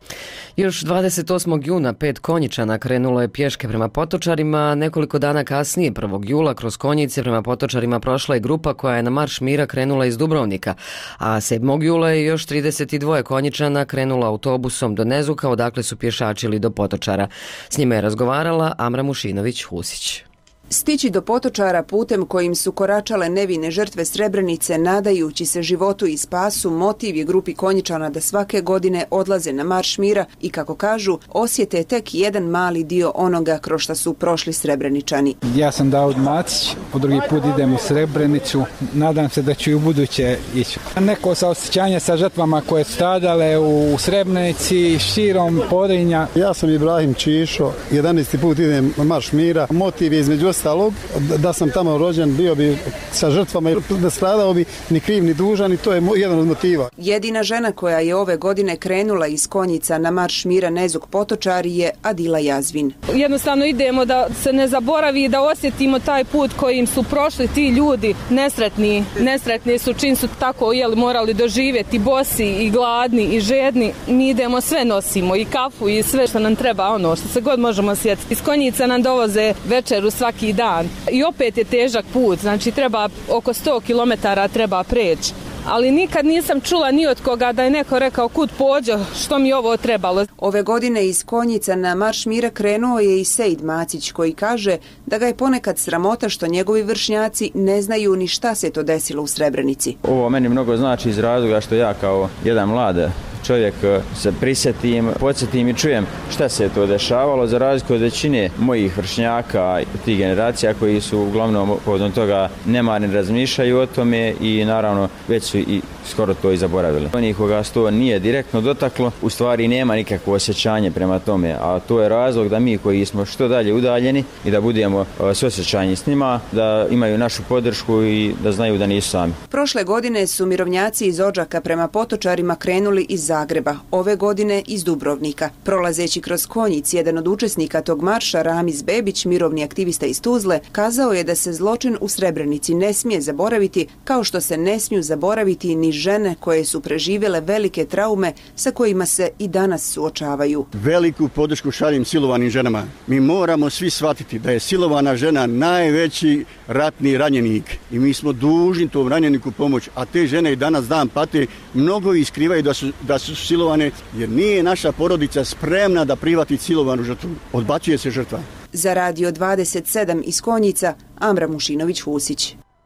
Još dvadeset osmog juna pet Konjičana krenulo je pješke prema Potočarima, nekoliko dana kasnije prvog jula kroz Konjice prema Potočarima prošla je grupa koja je na marš mira krenula iz Dubrovnika, a sedmog jula je još trideset dva Konjičana krenulo autobusom do Nezuka, odakle su pješačili do Potočara. S njima je razgovarala Amra Mušinović-Husić. Stići do Potočara putem kojim su koračale nevine žrtve Srebrenice, nadajući se životu i spasu, motiv je grupi Konjičana da svake godine odlaze na marš mira i, kako kažu, osjete tek jedan mali dio onoga kroz šta su prošli Srebreničani. Ja sam Daud Macić, po drugi put idem u Srebrenicu, nadam se da ću i u buduće ići. Neko saosjećanje sa žrtvama koje su stradale u Srebrenici, širom Podrinja. Ja sam Ibrahim Čišo, jedanaesti put idem na marš mira. Motiv je između ostalog da sam tamo rođen, bio bi sa žrtvama, da stradao bi ni kriv ni dužan i to je jedan od motiva. Jedina žena koja je ove godine krenula iz Konjica na marš mira Nezuk Potočari je Adila Jazvin. Jednostavno idemo da se ne zaboravi i da osjetimo taj put kojim su prošli ti ljudi nesretni. Nesretni su čim su tako jeli, morali doživjeti, bosi i gladni i žedni. Mi idemo, sve nosimo, i kafu i sve što nam treba, ono što se god možemo sjetiti. Iz Konjica nam dovoze večeru svaki dan. I opet je težak put, znači treba oko sto kilometara treba preći. Ali nikad nisam čula ni od koga da je neko rekao kud pođo, što mi ovo trebalo. Ove godine iz Konjica na marš mira krenuo je i Sejd Macić, koji kaže da ga je ponekad sramota što njegovi vršnjaci ne znaju ni šta se to desilo u Srebrenici. Ovo meni mnogo znači iz razloga što ja kao jedan mlad čovjek se prisjetim, podsjetim i čujem šta se je to dešavalo, za razliku od većine mojih vršnjaka, tih generacija koji su uglavnom povodom toga nemarni razmišljaju o tome i naravno već su i skoro to i zaboravili. Onih koga se to nije direktno dotaklo, u stvari nema nikakvo osjećanje prema tome, a to je razlog da mi koji smo što dalje udaljeni i da budemo suosjećanji s njima, da imaju našu podršku i da znaju da nisu sami. Prošle godine su mirovnjaci iz Odžaka prema Potočarima krenuli iz Zagreba, ove godine iz Dubrovnika. Prolazeći kroz Konjic, jedan od učesnika tog marša, Ramiz Bebić, mirovni aktivista iz Tuzle, kazao je da se zločin u Srebrenici ne smije zaboraviti, kao što se ne smiju zaboraviti ni žene koje su preživjele velike traume sa kojima se i danas suočavaju. Veliku podršku šaljem silovanim ženama. Mi moramo svi shvatiti da je silovana žena najveći ratni ranjenik i mi smo dužni tom ranjeniku pomoć, a te žene i danas dan pate, mnogo ih skrivaju da su, da su silovane, jer nije naša porodica spremna da prihvati silovanu žrtvu. Odbacuje se žrtva. Za Radio dvadeset sedam iz Konjica, Amra Mušinović-Husić.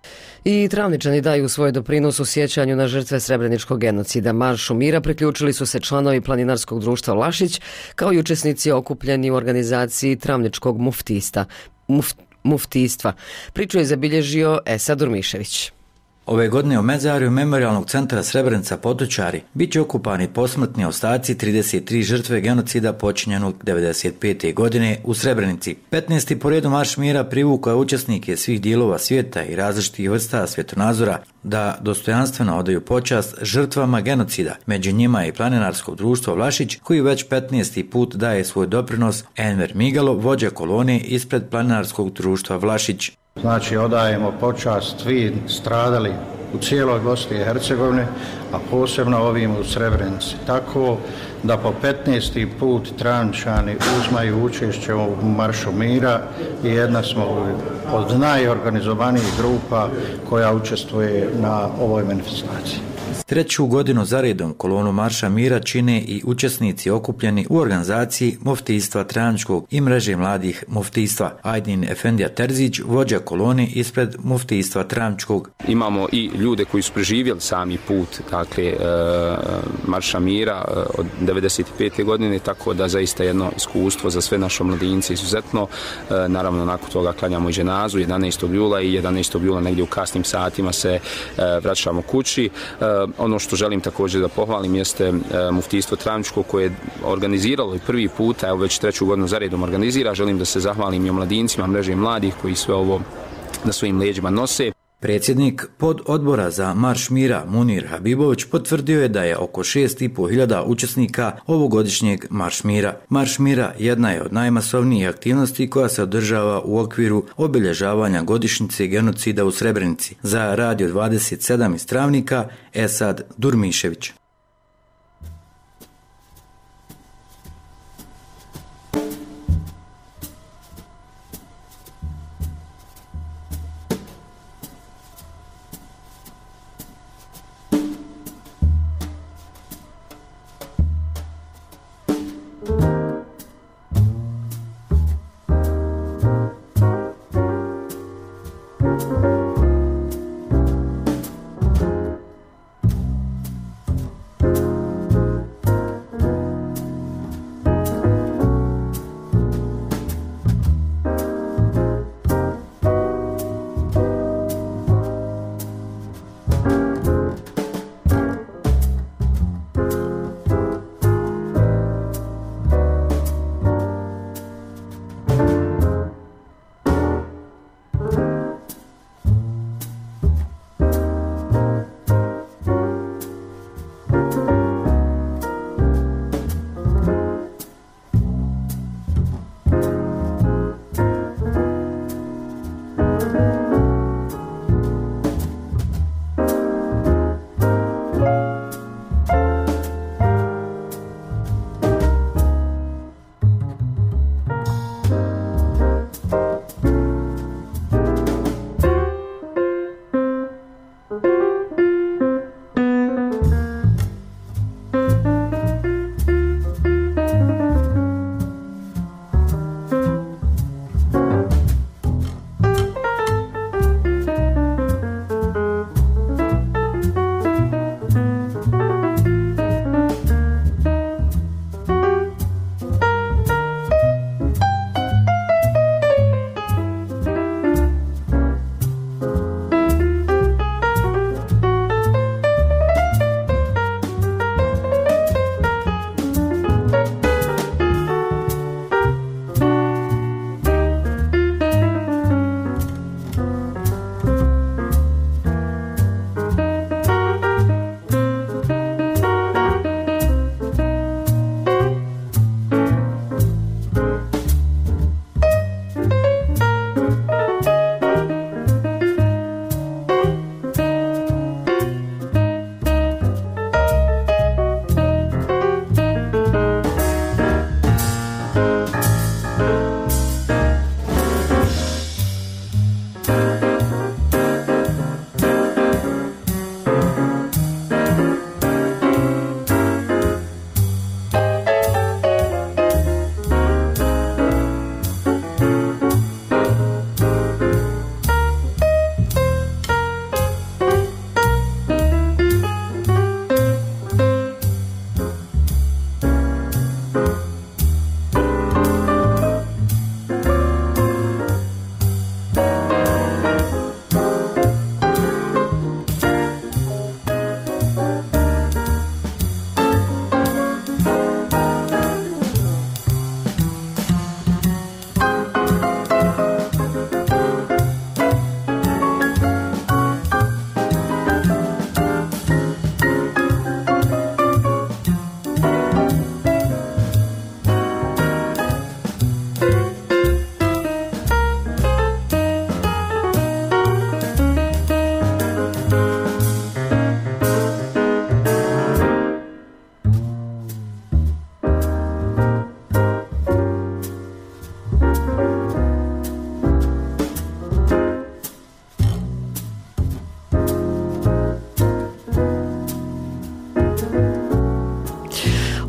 I Travničani daju svoj doprinos u sjećanju na žrtve srebreničkog genocida. Maršu mira priključili su se članovi Planinarskog društva Vlašić, kao i učesnici okupljeni u organizaciji Travničkog muftista, muf, muftistva. Priču je zabilježio Esad Durmišević. Ove godine u mezarju Memorijalnog centra Srebrenica Potočari bit će okupani posmrtni ostaci trideset tri žrtve genocida počinjenog devedeset pete. godine u Srebrenici. petnaesti po redu marš mira privukao je učesnike svih dijelova svijeta i različitih vrsta svjetonazora da dostojanstveno odaju počast žrtvama genocida. Među njima je i Planinarsko društvo Vlašić, koji već petnaesti put daje svoj doprinos. Enver Migalo, vođa kolone ispred Planinarskog društva Vlašić. Znači, odajemo počast svi stradali u cijeloj Bosni i Hercegovini, a posebno ovim u Srebrenici. Tako da po petnaesti put Travničani uzmaju učešće u Maršu mira i jedna smo od najorganizovanijih grupa koja učestvuje na ovoj manifestaciji. Treću godinu zaredom kolonu Marša mira čine i učesnici okupljeni u organizaciji Muftijstva Travničkog i mreže mladih muftijstva. Ajdin Efendija Terzić, vođa kolone ispred Muftijstva Travničkog. Imamo i ljude koji su preživjeli sami put, dakle, Marša mira od devedeset pete. godine, tako da zaista jedno iskustvo za sve naše mladince izuzetno. Naravno, nakon toga klanjamo i dženazu jedanaestog jula i jedanaestog jula negdje u kasnim satima se vraćamo kući. Ono što želim također da pohvalim jeste Muftijstvo Travničko koje je organiziralo i prvi put, a evo već treću godinu zaredom organizira. Želim da se zahvalim i omladincima mreže mladih koji sve ovo na svojim leđima nose. Predsjednik pododbora za Marš mira Munir Habibović potvrdio je da je oko šest i pol hiljada učesnika ovogodišnjeg Marš mira. Marš mira jedna je od najmasovnijih aktivnosti koja se održava u okviru obilježavanja godišnjice genocida u Srebrenici. Za Radio dvadeset sedam iz Travnika, Esad Durmišević.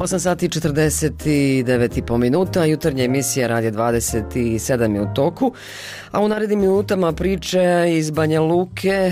osam sati četrdeset devet i po minuta, jutarnja emisija Radio dvadeset sedam je u toku, a u narednim minutama priče iz Banja Luke e,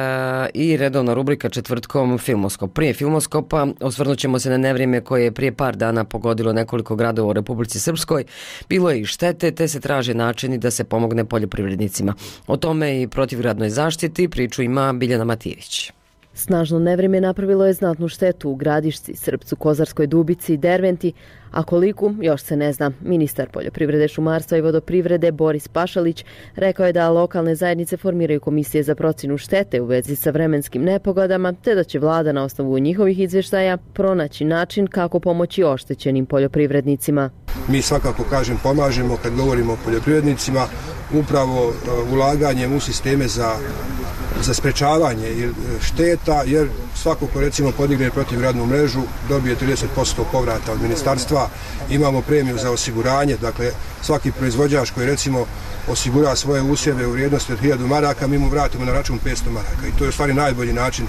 i redovna rubrika četvrtkom Filmoskop. Prije Filmoskopa osvrnut ćemo se na nevrijeme koje je prije par dana pogodilo nekoliko gradova u Republici Srpskoj. Bilo je i štete, te se traže načini da se pomogne poljoprivrednicima. O tome i protivgradnoj zaštiti priču ima Biljana Matijević. Snažno nevrijeme napravilo je znatnu štetu u Gradišci, Srpcu, Kozarskoj Dubici i Derventi, a koliku još se ne zna. Ministar poljoprivrede, šumarstva i vodoprivrede Boris Pašalić rekao je da lokalne zajednice formiraju komisije za procjenu štete u vezi sa vremenskim nepogodama, te da će vlada na osnovu njihovih izvještaja pronaći način kako pomoći oštećenim poljoprivrednicima. Mi svakako, kažem, pomažemo kad govorimo o poljoprivrednicima upravo ulaganjem u sisteme za za sprečavanje šteta, jer svako ko recimo podigne protivgradnu mrežu dobije trideset posto povrata od ministarstva. Imamo premiju za osiguranje, dakle svaki proizvođač koji recimo osigura svoje usjeve u vrijednosti od hiljadu maraka, mi mu vratimo na račun petsto maraka i to je u stvari najbolji način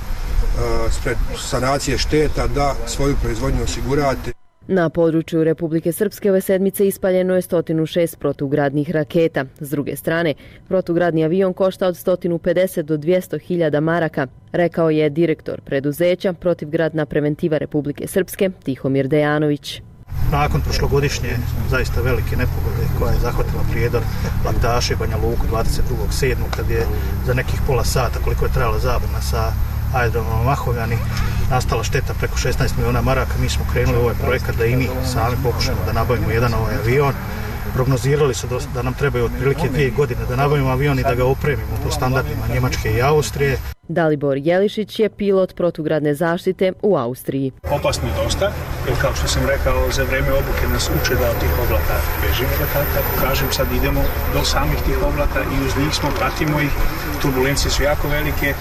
uh, sanacije šteta, da svoju proizvodnju osigurate. Na području Republike Srpske ove sedmice ispaljeno je sto šest protugradnih raketa. S druge strane, protugradni avion košta od sto pedeset do dvjesto hiljada maraka, rekao je direktor preduzeća Protivgradna preventiva Republike Srpske Tihomir Dejanović. Nakon prošlogodišnje zaista velike nepogode koja je zahvatila Prijedor, Laktaše, Banja Luku dvadeset drugog sedmog kad je za nekih pola sata, koliko je trajala zabrana sa aerodromom Mahovljani, nastala šteta preko šesnaest miliona maraka. Mi smo krenuli u ovaj projekat da i mi sami pokušamo da nabavimo jedan ovaj avion. Prognozirali su da nam trebaju otprilike dvije godine da nabavimo avion i da ga opremimo po standardima Njemačke i Austrije. Dalibor Jelišić je pilot protugradne zaštite u Austriji. Opasno je dosta, jer kao što sam rekao, za vreme obuke nas uče da od tih oblaka bežimo, da tako kažem, sad idemo do samih tih oblaka i uz njih smo, pratimo ih, turbulencije su jako velike.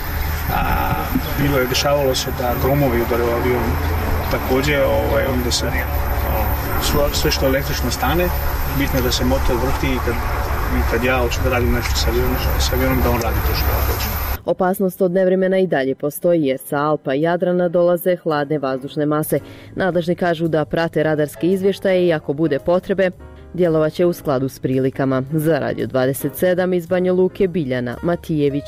A, bilo je, dešavalo se da gromovi udare u avion, također ovaj, onda se o, sve što električno stane, bitno je da se motor vrti i kad, i kad ja hoću da radim nešto sa avionom, sa avionom da on radi to što ja hoću. Opasnost od nevremena i dalje postoji jer sa Alpa i Jadrana dolaze hladne vazdušne mase. Nadležni kažu da prate radarske izvještaje i ako bude potrebe, djelovaće u skladu s prilikama. Za Radio dvadeset sedam iz Banja Luke Biljana Matijević.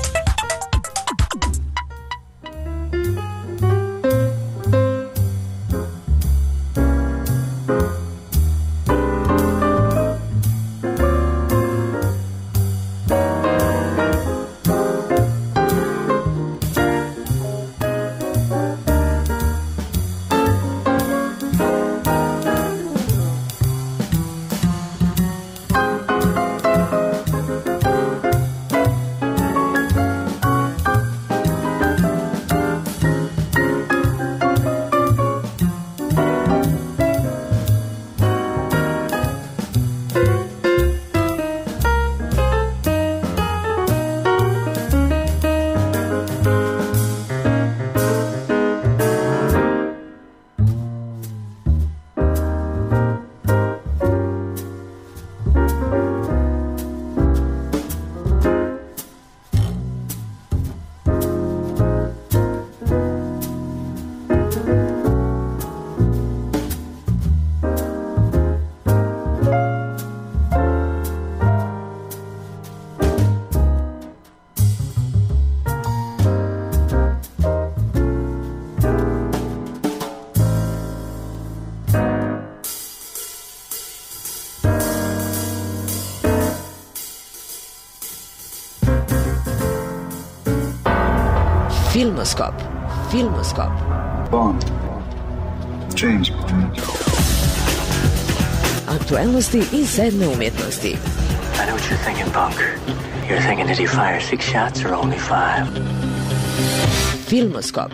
Filmoskop. Filmoskop. Bond. James Bond. Aktualnosti i sedme umjetnosti. I know what you're thinking, Bunk. You're thinking, did he fire six shots or only five? Filmoskop.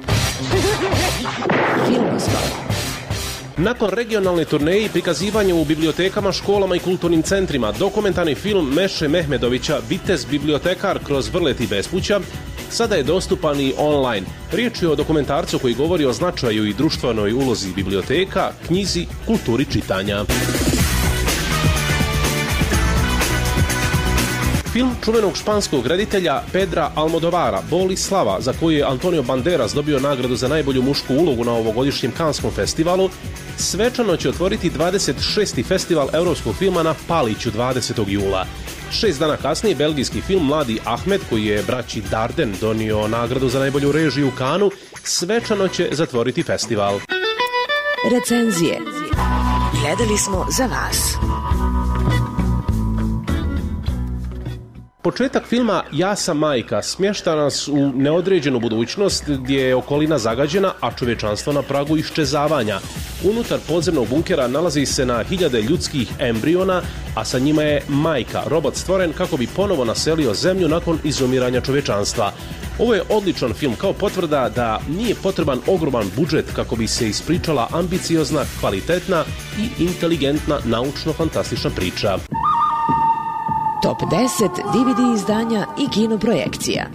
Filmoskop. Nakon regionalne turneje i prikazivanja u bibliotekama, školama i kulturnim centrima, dokumentarni film Meše Mehmedovića Vitez bibliotekar kroz vrleti bespuća sada je dostupan i online. Riječ je o dokumentarcu koji govori o značaju i društvenoj ulozi biblioteka, knjizi, kulturi čitanja. Film čuvenog španskog reditelja Pedra Almodovara Bol i slava, za koju je Antonio Banderas dobio nagradu za najbolju mušku ulogu na ovogodišnjem Kanskom festivalu, svečano će otvoriti dvadeset šesti festival europskog filma na Paliću dvadesetog jula. Šest dana kasnije belgijski film Mladi Ahmed, koji je braći Darden donio nagradu za najbolju režiju u Kanu, svečano će zatvoriti festival. Recenzije. Gledali smo za vas. Početak filma Ja sam majka smješta nas u neodređenu budućnost gdje je okolina zagađena, a čovječanstvo na pragu iščezavanja. Unutar podzemnog bunkera nalazi se na hiljade ljudskih embriona, a sa njima je majka, robot stvoren kako bi ponovo naselio zemlju nakon izumiranja čovječanstva. Ovo je odličan film kao potvrda da nije potreban ogroman budžet kako bi se ispričala ambiciozna, kvalitetna i inteligentna naučno-fantastična priča. Top deset D V D izdanja i kinoprojekcija.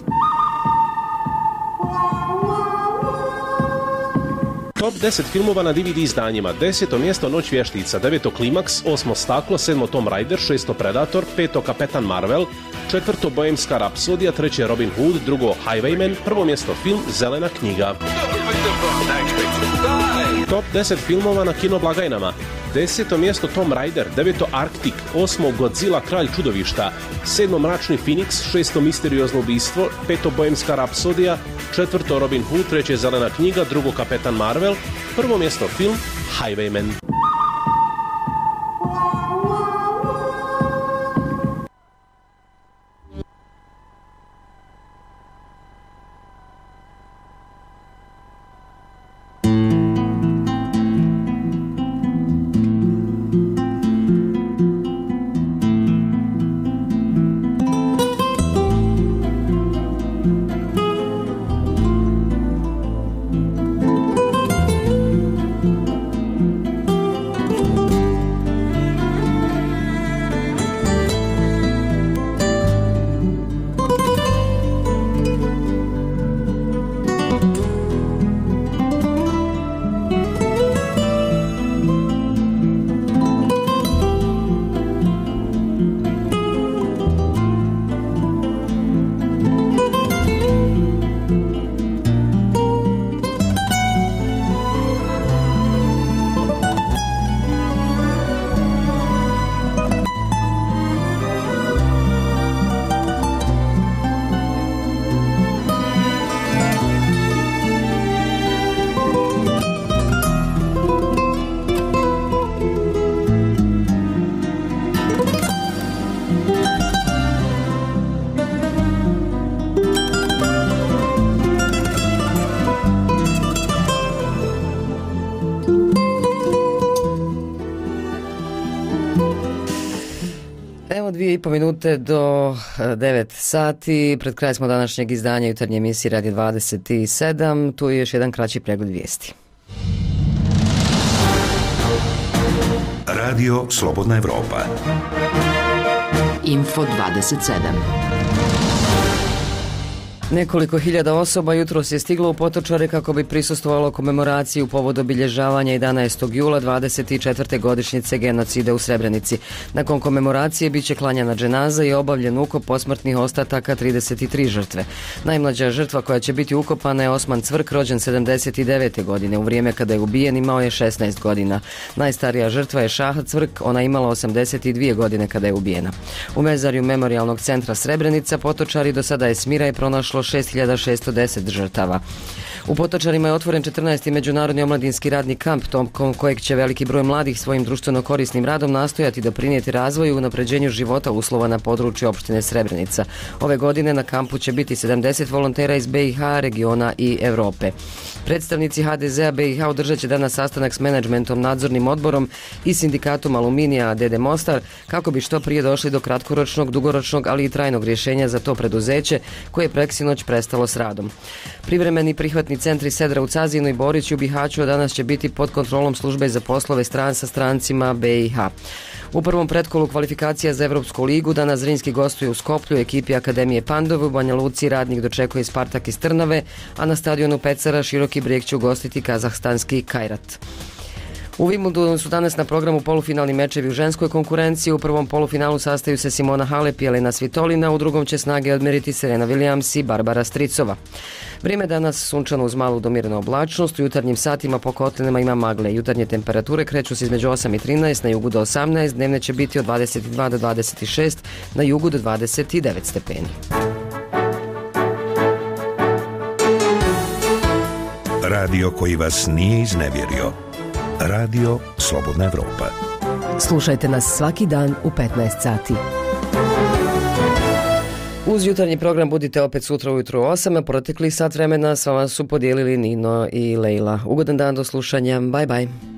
Top deset filmova na D V D izdanjima. Deseto mjesto Noć vještica, deveto Klimaks, osmo Staklo, sedmo Tom Raider, šesto Predator, peto Kapetan Marvel, četvrto Bohemska rapsodija, treće Robin Hood, drugo Highwayman, prvo mjesto film Zelena knjiga. Top deset filmova na kinoblagajnama. Deseto mjesto Tom Raider, deveto Arktik, osmo Godzilla kralj čudovišta, sedmo Mračni Phoenix, šesto Misteriozno ubistvo, peto Bohemska rapsodija, četvrto Robin Hood, treće Zelena knjiga, drugo Kapetan Marvel, prvo mjesto film Highwayman. Dvije i po minute do devet sati. Pred kraj smo današnjeg izdanja jutarnje emisije Radio dvadeset sedam. Tu je još jedan kraći pregled vijesti. Radio Slobodna Evropa. Info dvadeset sedam. Nekoliko hiljada osoba jutros je stiglo u Potočare kako bi prisustvovalo komemoraciji u povod obilježavanja jedanaestog jula dvadeset četvrte godišnjice genocida u Srebrenici. Nakon komemoracije biće klanjana dženaza i obavljen ukop posmrtnih ostataka trideset tri žrtve. Najmlađa žrtva koja će biti ukopana je Osman Cvrk, rođen sedamdeset devete godine. U vrijeme kada je ubijen imao je šesnaest godina. Najstarija žrtva je Šaha Cvrk, ona je imala osamdeset dvije godine kada je ubijena. U mezarju Memorijalnog centra Srebrenica Potočari do sada je smira i pronašlo šest hiljada šesto deset žrtava. U Potočarima je otvoren četrnaesti međunarodni omladinski radni kamp, tokom kojeg će veliki broj mladih svojim društveno korisnim radom nastojati doprinijeti razvoju i unapređenju života uslova na području opštine Srebrenica. Ove godine na kampu će biti sedamdeset volontera iz B i H, regiona i Europe. Predstavnici H D Z-a B i H održat će danas sastanak s menadžmentom, nadzornim odborom i sindikatom Aluminija D D Mostar kako bi što prije došli do kratkoročnog, dugoročnog, ali i trajnog rješenja za to preduzeće koje je preksinoć prestalo s radom. Privremeni prihvatni centri Sedra u Cazinu i Boriću u Bihaću danas će biti pod kontrolom službe za poslove stran sa strancima B i H. U prvom pretkolu kvalifikacija za Evropsku ligu danas Zrinski gostuje u Skoplju, ekipi Akademije Pandove, u Banja Luci Radnik dočekuje Spartak iz Trnave, a na stadionu Pecara Široki Brijeg će ugostiti kazahstanski Kajrat. U Wimbledonu su danas na programu polufinalni mečevi u ženskoj konkurenciji. U prvom polufinalu sastaju se Simona Halep i Elena Svitolina, u drugom će snage odmeriti Serena Williams i Barbara Stricova. Vrijeme danas sunčano uz malu do mirnu oblačnost, u jutarnjim satima po kotlinama ima magle. Jutarnje temperature kreću se između osam i trinaest, na jugu do osamnaest, dnevne će biti od dvadeset dva do dvadeset šest, na jugu do dvadeset devet stepeni. Radio koji vas nije iznevjerio. Radio Slobodna Evropa. Slušajte nas svaki dan u petnaest sati. Uz jutarnji program budite opet sutra ujutru u osam, a proteklih sat vremena s vama su podijelili Nino i Lejla. Ugodan dan, do slušanja, bye bye.